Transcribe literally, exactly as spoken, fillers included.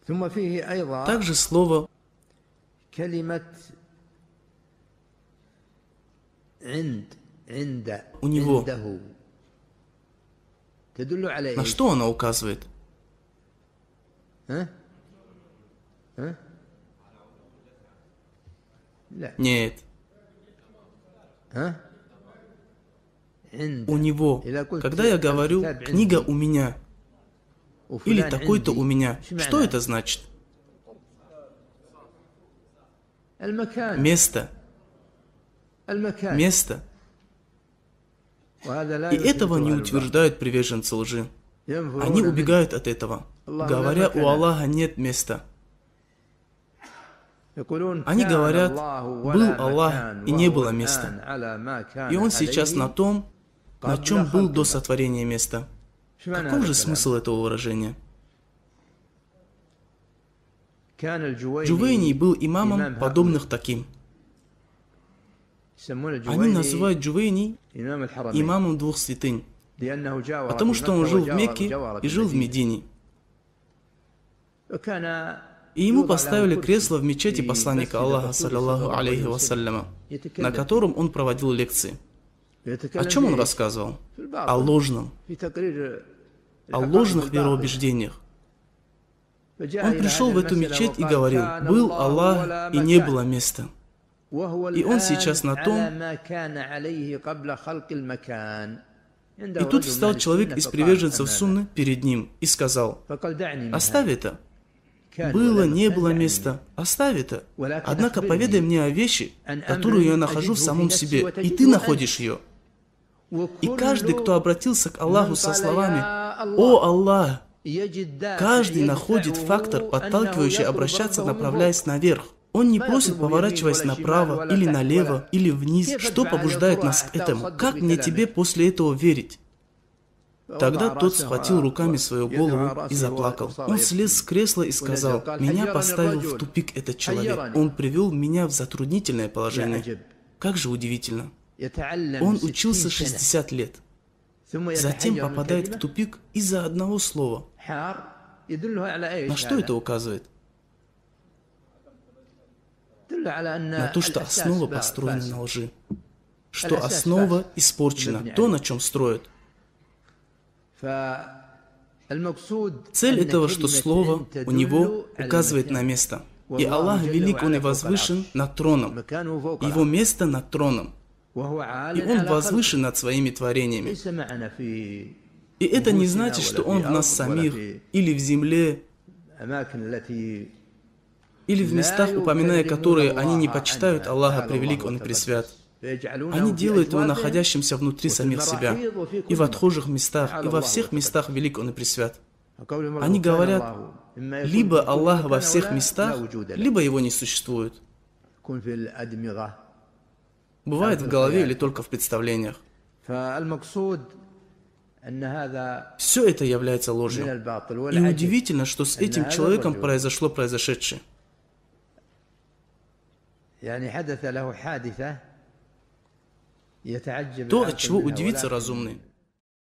Также слово «у него». На что оно указывает? Нет. У него. Когда я говорю «книга у меня» или «такой-то у меня», что это значит? Место. Место. И этого не утверждают приверженцы лжи. Они убегают от этого, говоря, у Аллаха нет места. Они говорят, был Аллах и не было места. И Он сейчас на том, на чем был до сотворения места. Каков же смысл этого выражения? Джувейни был имамом, подобных таким. Они называют Джувейни имамом двух святынь, потому что он жил в Мекке и жил в Медине. И ему поставили кресло в мечети посланника Аллаха, саллаллаху алейхи вассаляма, на котором он проводил лекции. О чем он рассказывал? О ложном, о ложных вероубеждениях. Он пришел в эту мечеть и говорил, был Аллах и не было места. И он сейчас на том. И тут встал человек из приверженцев сунны перед ним и сказал, оставь это. Было, не было места, оставь это. Однако поведай мне о вещи, которую я нахожу в самом себе, и ты находишь ее. И каждый, кто обратился к Аллаху со словами «О Аллах», каждый находит фактор, подталкивающий обращаться, направляясь наверх. Он не просит, поворачиваясь направо, или налево, или вниз. Что побуждает нас к этому? Как мне тебе после этого верить? Тогда тот схватил руками свою голову и заплакал. Он слез с кресла и сказал, меня поставил в тупик этот человек. Он привел меня в затруднительное положение. Как же удивительно. Он учился шестьдесят лет. Затем попадает в тупик из-за одного слова. На что это указывает? На то, что основа построена на лжи. Что основа испорчена, то, на чем строят. Цель этого, что слово у него указывает на место. И Аллах велик, Он и возвышен над троном. Его место над троном. И Он возвышен над своими творениями. И это не значит, что Он в нас самих, или в земле, или в местах, упоминая которые они не почитают Аллаха превелик Он и пресвят. Они делают Его находящимся внутри самих себя, и в отхожих местах, и во всех местах велик Он и пресвят. Они говорят, либо Аллах во всех местах, либо Его не существует. Бывает в голове или только в представлениях. Все это является ложью. И удивительно, что с этим человеком произошло произошедшее. То, от чего удивится разумный.